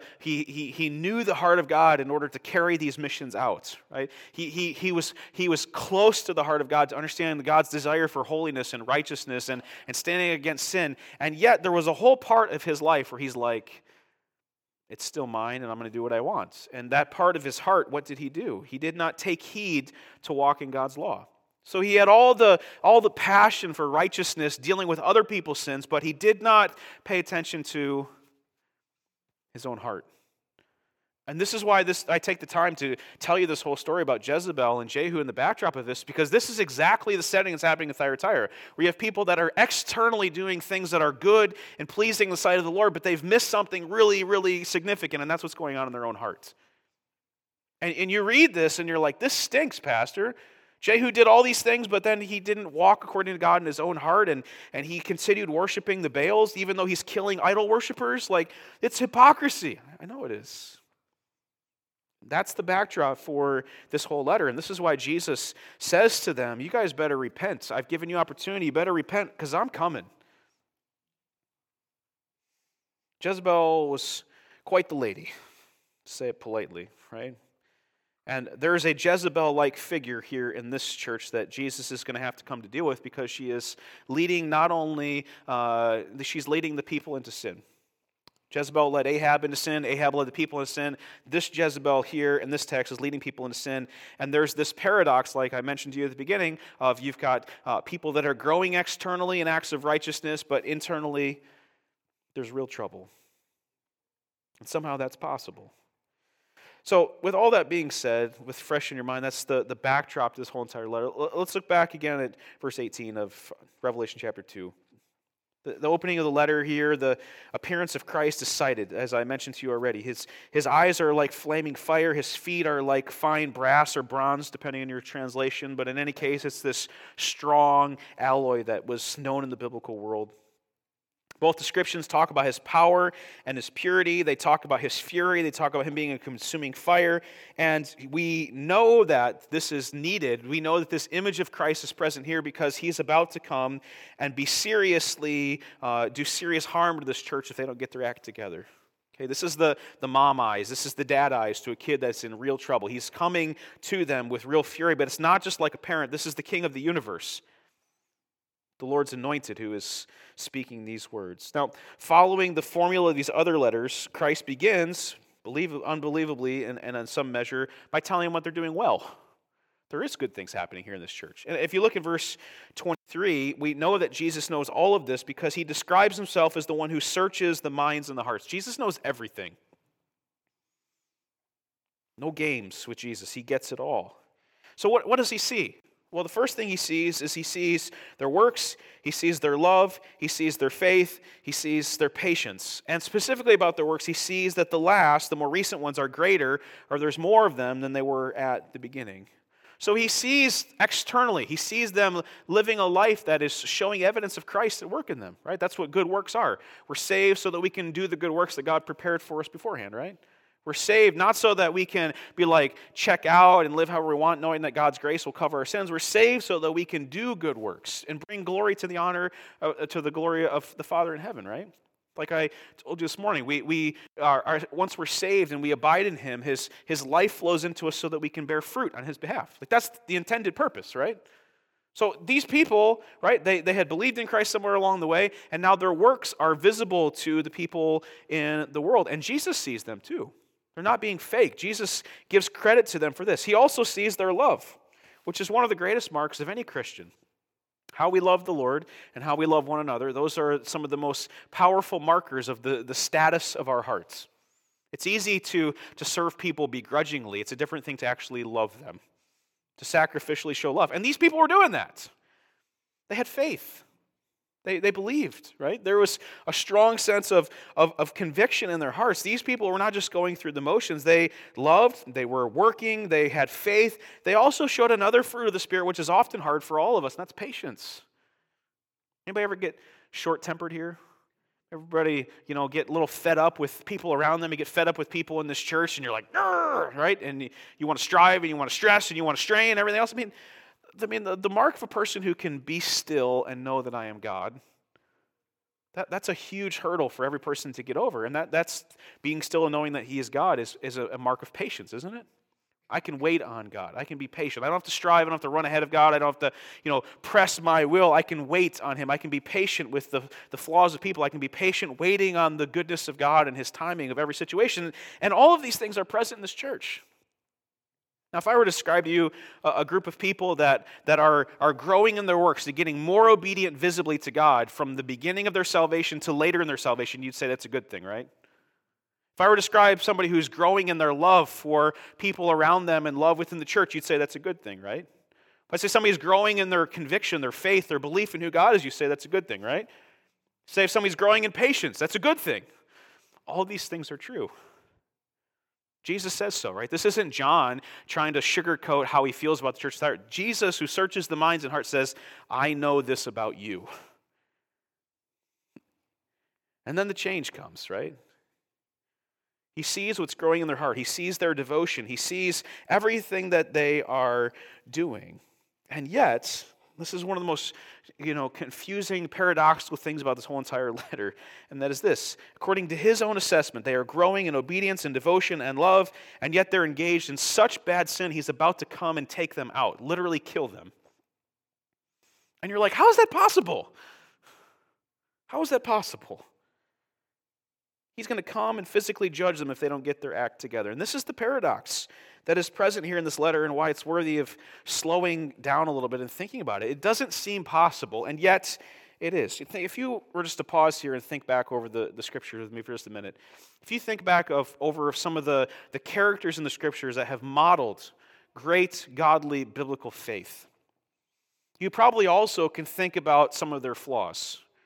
knew the heart of God in order to carry these missions out. Right? He was close to the heart of God to understand God's desire for holiness and righteousness and standing against sin. And yet there was a whole part of his life where he's like, "It's still mine, and I'm going to do what I want." And that part of his heart, what did he do? He did not take heed to walk in God's law. So he had all the passion for righteousness, dealing with other people's sins, but he did not pay attention to his own heart. And this is why I take the time to tell you this whole story about Jezebel and Jehu in the backdrop of this, because this is exactly the setting that's happening in Thyatira, where you have people that are externally doing things that are good and pleasing in the sight of the Lord, but they've missed something really, really significant, and that's what's going on in their own hearts. And you read this, and you're like, "This stinks, Pastor." Jehu did all these things, but then he didn't walk according to God in his own heart, and he continued worshiping the Baals, even though he's killing idol worshipers. Like, it's hypocrisy. I know it is. That's the backdrop for this whole letter, and this is why Jesus says to them, "You guys better repent. I've given you opportunity. You better repent, because I'm coming." Jezebel was quite the lady, to say it politely, right? And there's a Jezebel-like figure here in this church that Jesus is going to have to come to deal with, because she is leading she's leading the people into sin. Jezebel led Ahab into sin. Ahab led the people into sin. This Jezebel here in this text is leading people into sin. And there's this paradox, like I mentioned to you at the beginning, of you've got people that are growing externally in acts of righteousness, but internally there's real trouble. And somehow that's possible. So with all that being said, with fresh in your mind, that's the backdrop to this whole entire letter. Let's look back again at verse 18 of Revelation chapter 2. The opening of the letter here, the appearance of Christ is cited, as I mentioned to you already. His eyes are like flaming fire. His feet are like fine brass or bronze, depending on your translation. But in any case, it's this strong alloy that was known in the biblical world. Both descriptions talk about his power and his purity. They talk about his fury. They talk about him being a consuming fire. And we know that this is needed. We know that this image of Christ is present here because he's about to come and do serious harm to this church if they don't get their act together. Okay, this is the mom eyes. This is the dad eyes to a kid that's in real trouble. He's coming to them with real fury, but it's not just like a parent. This is the King of the universe, the Lord's anointed, who is speaking these words. Now, following the formula of these other letters, Christ begins, unbelievably and in some measure, by telling them what they're doing well. There is good things happening here in this church. And if you look at verse 23, we know that Jesus knows all of this because he describes himself as the one who searches the minds and the hearts. Jesus knows everything. No games with Jesus. He gets it all. So what does he see? Well, the first thing he sees is he sees their works, he sees their love, he sees their faith, he sees their patience. And specifically about their works, he sees that the more recent ones are greater, or there's more of them than they were at the beginning. So he sees externally, he sees them living a life that is showing evidence of Christ at work in them, right? That's what good works are. We're saved so that we can do the good works that God prepared for us beforehand, right? We're saved not so that we can be like, check out and live however we want, knowing that God's grace will cover our sins. We're saved so that we can do good works and bring glory to the honor, to the glory of the Father in heaven, right? Like I told you this morning, we are once we're saved and we abide in him, his life flows into us so that we can bear fruit on his behalf. Like that's the intended purpose, right? So these people, right, they had believed in Christ somewhere along the way, and now their works are visible to the people in the world. And Jesus sees them too. They're not being fake. Jesus gives credit to them for this. He also sees their love, which is one of the greatest marks of any Christian. How we love the Lord and how we love one another, those are some of the most powerful markers of the status of our hearts. It's easy to serve people begrudgingly. It's a different thing to actually love them, to sacrificially show love. And these people were doing that. They had faith. They believed, right? There was a strong sense of conviction in their hearts. These people were not just going through the motions. They loved, they were working, they had faith. They also showed another fruit of the Spirit, which is often hard for all of us, and that's patience. Anybody ever get short-tempered here? Everybody, get a little fed up with people around them. You get fed up with people in this church, and you're like, right? And you want to strive, and you want to stress, and you want to strain, and everything else. The mark of a person who can be still and know that I am God, that's a huge hurdle for every person to get over. And that's being still and knowing that he is God is a mark of patience, isn't it? I can wait on God. I can be patient. I don't have to strive. I don't have to run ahead of God. I don't have to, press my will. I can wait on him. I can be patient with the flaws of people. I can be patient waiting on the goodness of God and his timing of every situation. And all of these things are present in this church. Now, if I were to describe to you a group of people that are growing in their works, to getting more obedient visibly to God from the beginning of their salvation to later in their salvation, you'd say that's a good thing, right? If I were to describe somebody who's growing in their love for people around them and love within the church, you'd say that's a good thing, right? If I say somebody's growing in their conviction, their faith, their belief in who God is, you say that's a good thing, right? Say if somebody's growing in patience, that's a good thing. All these things are true. Jesus says so, right? This isn't John trying to sugarcoat how he feels about the church. Jesus, who searches the minds and hearts, says, I know this about you. And then the change comes, right? He sees what's growing in their heart. He sees their devotion. He sees everything that they are doing. And yet, this is one of the most, confusing, paradoxical things about this whole entire letter, and that is this. According to his own assessment, they are growing in obedience and devotion and love, and yet they're engaged in such bad sin, he's about to come and take them out, literally kill them. And you're like, how is that possible? How is that possible? He's going to come and physically judge them if they don't get their act together. And this is the paradox that is present here in this letter and why it's worthy of slowing down a little bit and thinking about it. It doesn't seem possible, and yet it is. If you were just to pause here and think back over the scriptures with me for just a minute, if you think back over some of the characters in the scriptures that have modeled great, godly, biblical faith, you probably also can think about some of their flaws.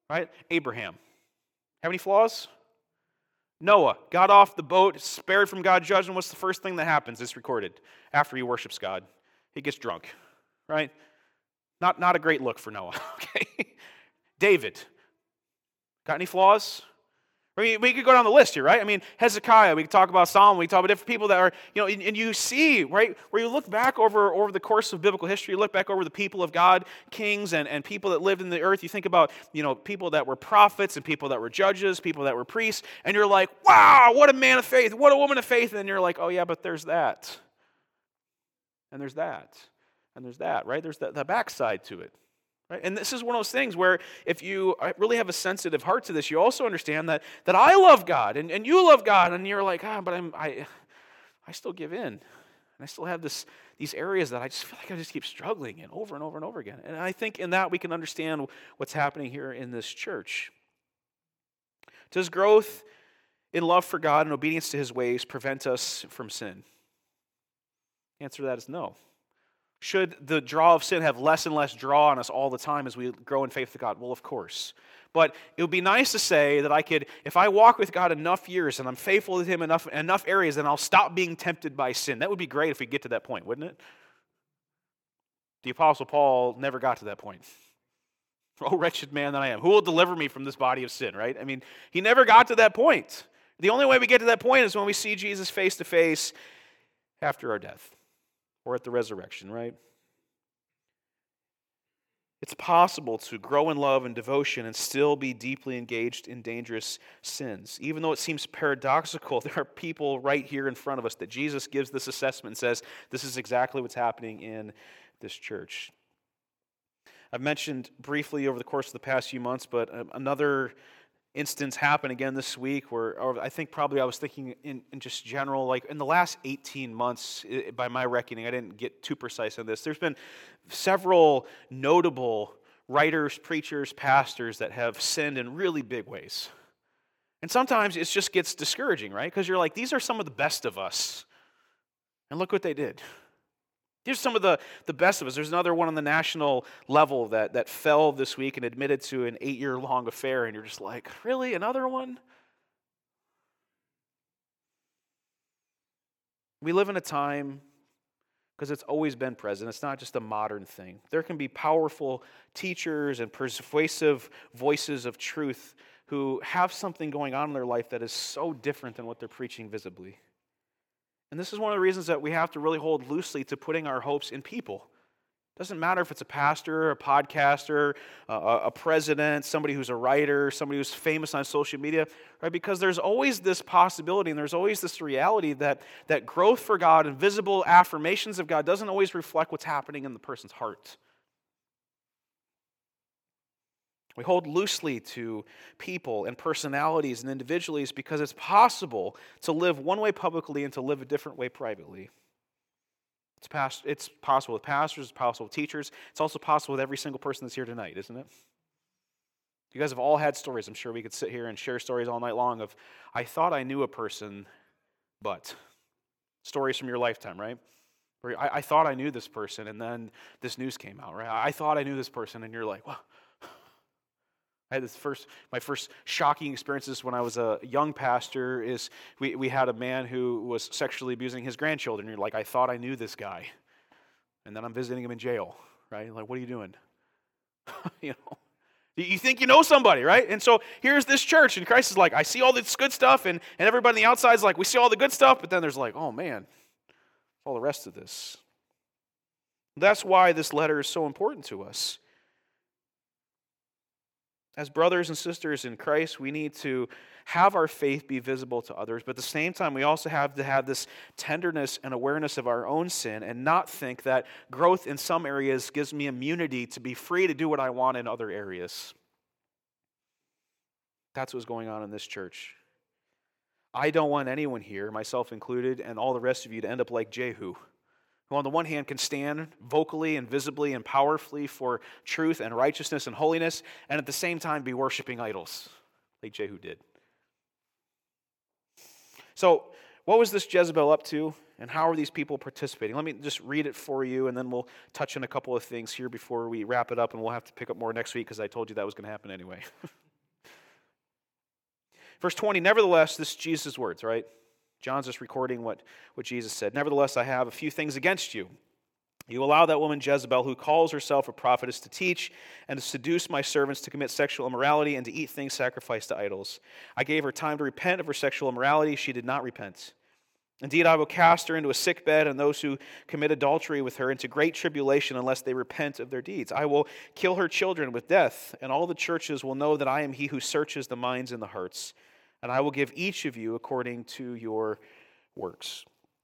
right? Abraham. Have any flaws? Noah got off the boat, spared from God's judgment. What's the first thing that happens? It's recorded after he worships God. He gets drunk, right? Not a great look for Noah, okay? David, got any flaws? I mean, we could go down the list here, right? I mean, Hezekiah, we could talk about Solomon, we could talk about different people that are, and you see, right, where you look back over the course of biblical history, you look back over the people of God, kings and people that lived in the earth, you think about, people that were prophets and people that were judges, people that were priests, and you're like, wow, what a man of faith, what a woman of faith, and then you're like, oh yeah, but there's that, and there's that, and there's that, right? There's the backside to it. Right? And this is one of those things where if you really have a sensitive heart to this, you also understand that I love God and you love God, and you're like, but I still give in. And I still have these areas that I just feel like I just keep struggling in over and over and over again. And I think in that we can understand what's happening here in this church. Does growth in love for God and obedience to his ways prevent us from sin? The answer to that is no. Should the draw of sin have less and less draw on us all the time as we grow in faith with God? Well, of course. But it would be nice to say that if I walk with God enough years and I'm faithful with him enough areas, then I'll stop being tempted by sin. That would be great if we get to that point, wouldn't it? The Apostle Paul never got to that point. Oh, wretched man that I am. Who will deliver me from this body of sin, right? I mean, he never got to that point. The only way we get to that point is when we see Jesus face to face after our death. Or at the resurrection, right? It's possible to grow in love and devotion and still be deeply engaged in dangerous sins. Even though it seems paradoxical, there are people right here in front of us that Jesus gives this assessment and says, this is exactly what's happening in this church. I've mentioned briefly over the course of the past few months, but another instance happened again this week where I think probably I was thinking in just general, like in the last 18 months, by my reckoning, I didn't get too precise on this, there's been several notable writers, preachers, pastors that have sinned in really big ways. And sometimes it just gets discouraging, right? Because you're like, these are some of the best of us. And look what they did. Here's some of the best of us. There's another one on the national level that fell this week and admitted to an 8-year-long affair, and you're just like, really? Another one? We live in a time, because it's always been present, it's not just a modern thing. There can be powerful teachers and persuasive voices of truth who have something going on in their life that is so different than what they're preaching visibly. And this is one of the reasons that we have to really hold loosely to putting our hopes in people. It doesn't matter if it's a pastor, a podcaster, a president, somebody who's a writer, somebody who's famous on social media, right? Because there's always this possibility and there's always this reality that growth for God and visible affirmations of God doesn't always reflect what's happening in the person's heart. We hold loosely to people and personalities and individuals because it's possible to live one way publicly and to live a different way privately. It's possible with pastors, it's possible with teachers, it's also possible with every single person that's here tonight, isn't it? You guys have all had stories. I'm sure we could sit here and share stories all night long of, I thought I knew a person, but. Stories from your lifetime, right? Where I thought I knew this person, and then this news came out, right? I thought I knew this person, and you're like, well, I had my first shocking experiences when I was a young pastor is we had a man who was sexually abusing his grandchildren. You're like, I thought I knew this guy. And then I'm visiting him in jail, right? Like, what are you doing? You think you know somebody, right? And so here's this church, and Christ is like, I see all this good stuff, and everybody on the outside is like, we see all the good stuff, but then there's like, oh man, all the rest of this. That's why this letter is so important to us. As brothers and sisters in Christ, we need to have our faith be visible to others, but at the same time, we also have to have this tenderness and awareness of our own sin and not think that growth in some areas gives me immunity to be free to do what I want in other areas. That's what's going on in this church. I don't want anyone here, myself included, and all the rest of you to end up like Jehu, who on the one hand can stand vocally and visibly and powerfully for truth and righteousness and holiness, and at the same time be worshiping idols, like Jehu did. So, what was this Jezebel up to? And how are these people participating? Let me just read it for you, and then we'll touch on a couple of things here before we wrap it up, and we'll have to pick up more next week because I told you that was going to happen anyway. Verse 20, nevertheless, this is Jesus' words, right? John's just recording what Jesus said. Nevertheless, I have a few things against you. You allow that woman Jezebel, who calls herself a prophetess, to teach and to seduce my servants to commit sexual immorality and to eat things sacrificed to idols. I gave her time to repent of her sexual immorality. She did not repent. Indeed, I will cast her into a sick bed and those who commit adultery with her into great tribulation unless they repent of their deeds. I will kill her children with death, and all the churches will know that I am he who searches the minds and the hearts. And I will give each of you according to your works.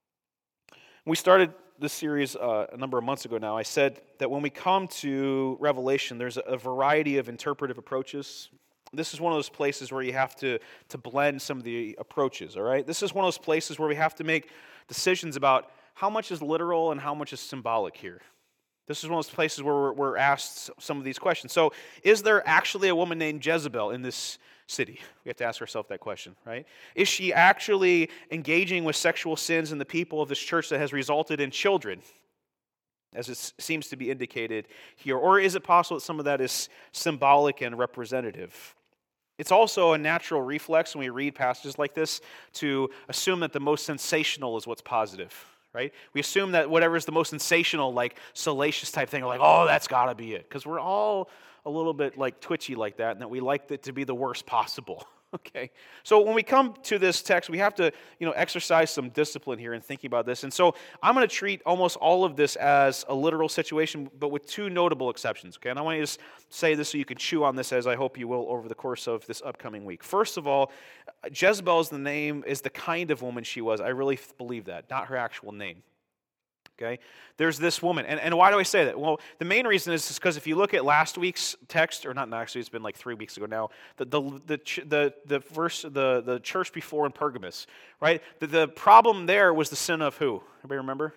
We started this series a number of months ago now. I said that when we come to Revelation, there's a variety of interpretive approaches. This is one of those places where you have to blend some of the approaches, all right? This is one of those places where we have to make decisions about how much is literal and how much is symbolic here. This is one of those places where we're asked some of these questions. So, is there actually a woman named Jezebel in this city? We have to ask ourselves that question, right? Is she actually engaging with sexual sins in the people of this church that has resulted in children, as it seems to be indicated here? Or is it possible that some of that is symbolic and representative? It's also a natural reflex when we read passages like this to assume that the most sensational is what's positive, right? We assume that whatever is the most sensational, like salacious type thing, we're like, oh, that's got to be it. Because we're all a little bit like twitchy like that, and that we like it to be the worst possible. Okay, so when we come to this text, we have to, exercise some discipline here in thinking about this. And so I'm going to treat almost all of this as a literal situation, but with two notable exceptions. Okay, and I want to just say this so you can chew on this, as I hope you will over the course of this upcoming week. First of all, Jezebel is the kind of woman she was. I really believe that, not her actual name. Okay, there's this woman, and why do I say that? Well, the main reason is because if you look at last week's text, or not last week, it's been like 3 weeks ago now. The verse, the church before in Pergamos, right? The problem there was the sin of who? Everybody remember?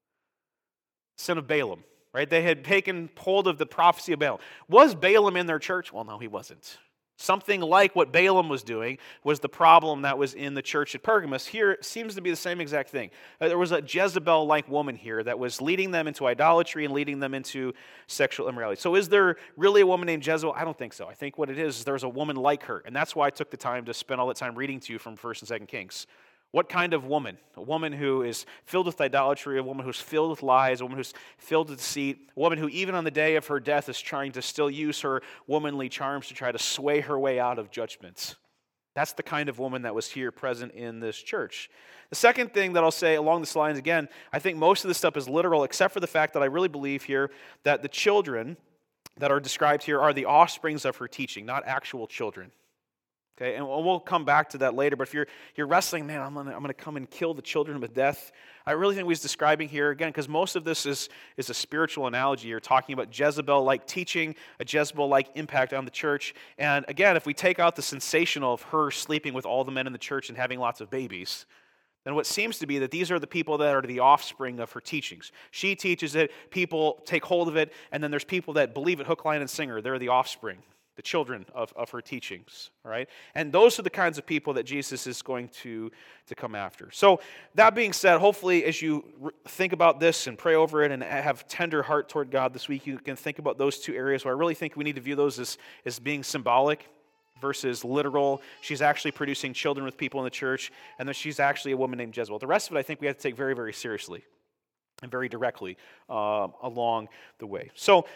Sin of Balaam, right? They had taken hold of the prophecy of Balaam. Was Balaam in their church? Well, no, he wasn't. Something like what Balaam was doing was the problem that was in the church at Pergamos. Here it seems to be the same exact thing. There was a Jezebel-like woman here that was leading them into idolatry and leading them into sexual immorality. So is there really a woman named Jezebel? I don't think so. I think what it is there's a woman like her. And that's why I took the time to spend all that time reading to you from 1st and 2nd Kings. What kind of woman? A woman who is filled with idolatry, a woman who's filled with lies, a woman who's filled with deceit, a woman who even on the day of her death is trying to still use her womanly charms to try to sway her way out of judgment. That's the kind of woman that was here present in this church. The second thing that I'll say along this lines, again, I think most of this stuff is literal, except for the fact that I really believe here that the children that are described here are the offsprings of her teaching, not actual children. Okay, and we'll come back to that later, but if you're wrestling, man, I'm gonna come and kill the children with death, I really think what he's describing here, again, because most of this is a spiritual analogy. You're talking about Jezebel-like teaching, a Jezebel-like impact on the church, and again, if we take out the sensational of her sleeping with all the men in the church and having lots of babies, then what seems to be that these are the people that are the offspring of her teachings. She teaches it, people take hold of it, and then there's people that believe it hook, line, and sinker. They're the offspring, the children of her teachings, all right? And those are the kinds of people that Jesus is going to come after. So that being said, hopefully as you think about this and pray over it and have tender heart toward God this week, you can think about those two areas where I really think we need to view those as being symbolic versus literal. She's actually producing children with people in the church, and then she's actually a woman named Jezebel. The rest of it I think we have to take very, very seriously and very directly along the way. So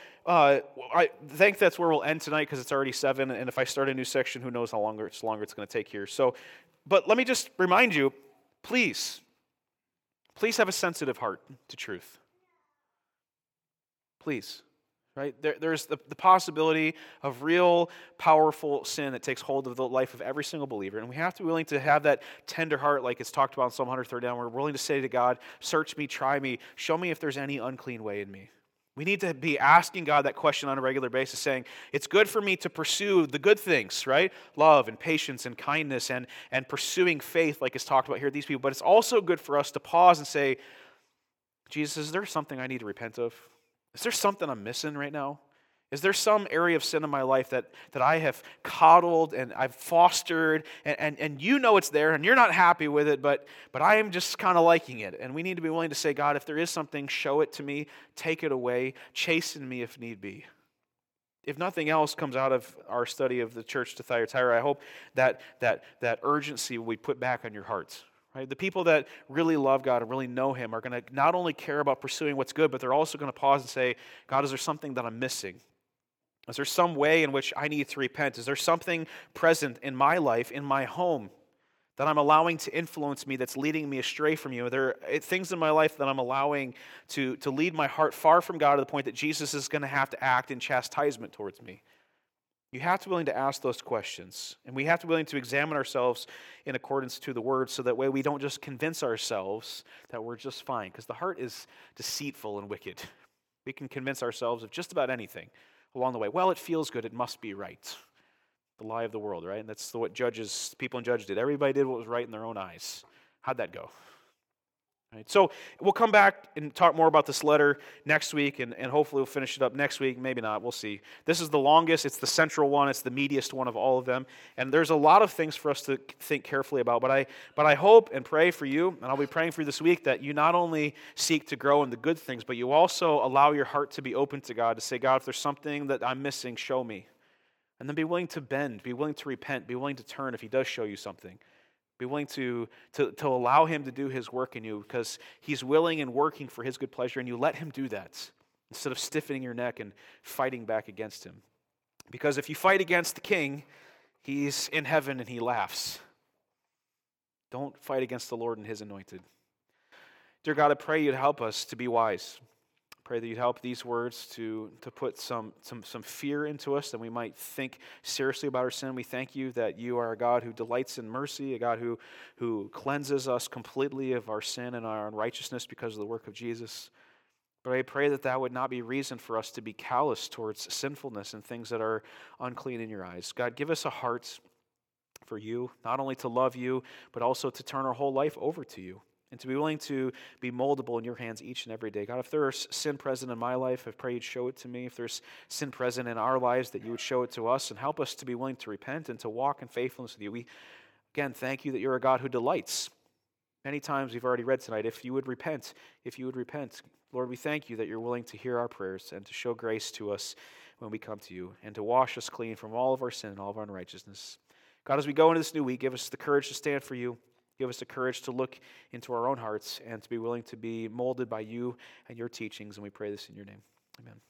I think that's where we'll end tonight because it's already 7, and if I start a new section, who knows how longer it's going to take here. So, but let me just remind you, please have a sensitive heart to truth. Please. Right? There's the possibility of real, powerful sin that takes hold of the life of every single believer. And we have to be willing to have that tender heart like it's talked about in Psalm 139. We're willing to say to God, search me, try me, show me if there's any unclean way in me. We need to be asking God that question on a regular basis, saying, it's good for me to pursue the good things, right? Love and patience and kindness and pursuing faith like it's talked about here with these people. But it's also good for us to pause and say, Jesus, is there something I need to repent of? Is there something I'm missing right now? Is there some area of sin in my life that I have coddled and I've fostered and you know it's there and you're not happy with it, but I am just kind of liking it. And we need to be willing to say, God, if there is something, show it to me, take it away, chasten me if need be. If nothing else comes out of our study of the church to Thyatira, I hope that urgency will be put back on your hearts. Right? The people that really love God and really know Him are going to not only care about pursuing what's good, but they're also going to pause and say, God, is there something that I'm missing? Is there some way in which I need to repent? Is there something present in my life, in my home, that I'm allowing to influence me that's leading me astray from you? Are there things in my life that I'm allowing to lead my heart far from God to the point that Jesus is going to have to act in chastisement towards me? You have to be willing to ask those questions, and we have to be willing to examine ourselves in accordance to the Word so that way we don't just convince ourselves that we're just fine, because the heart is deceitful and wicked. We can convince ourselves of just about anything along the way. Well, it feels good, it must be right. The lie of the world, right? And that's what people in Judges did. Everybody did what was right in their own eyes. How'd that go? Right, so we'll come back and talk more about this letter next week, and hopefully we'll finish it up next week. Maybe not. We'll see. This is the longest. It's the central one. It's the meatiest one of all of them. And there's a lot of things for us to think carefully about. But I hope and pray for you, and I'll be praying for you this week, that you not only seek to grow in the good things, but you also allow your heart to be open to God, to say, God, if there's something that I'm missing, show me. And then be willing to bend, be willing to repent, be willing to turn if He does show you something. Be willing to allow Him to do His work in you, because He's willing and working for His good pleasure, and you let Him do that instead of stiffening your neck and fighting back against Him. Because if you fight against the King, He's in heaven and He laughs. Don't fight against the Lord and His anointed. Dear God, I pray You'd help us to be wise. Pray that You'd help these words to put some fear into us, that we might think seriously about our sin. We thank You that You are a God who delights in mercy, a God who cleanses us completely of our sin and our unrighteousness because of the work of Jesus. But I pray that would not be reason for us to be callous towards sinfulness and things that are unclean in Your eyes. God, give us a heart for You, not only to love You, but also to turn our whole life over to You, and to be willing to be moldable in Your hands each and every day. God, if there's sin present in my life, I pray You'd show it to me. If there's sin present in our lives, that You would show it to us and help us to be willing to repent and to walk in faithfulness with You. We, again, thank You that You're a God who delights. Many times we've already read tonight, if You would repent, Lord, we thank You that You're willing to hear our prayers and to show grace to us when we come to You, and to wash us clean from all of our sin and all of our unrighteousness. God, as we go into this new week, give us the courage to stand for You. Give us the courage to look into our own hearts and to be willing to be molded by You and Your teachings. And we pray this in Your name. Amen.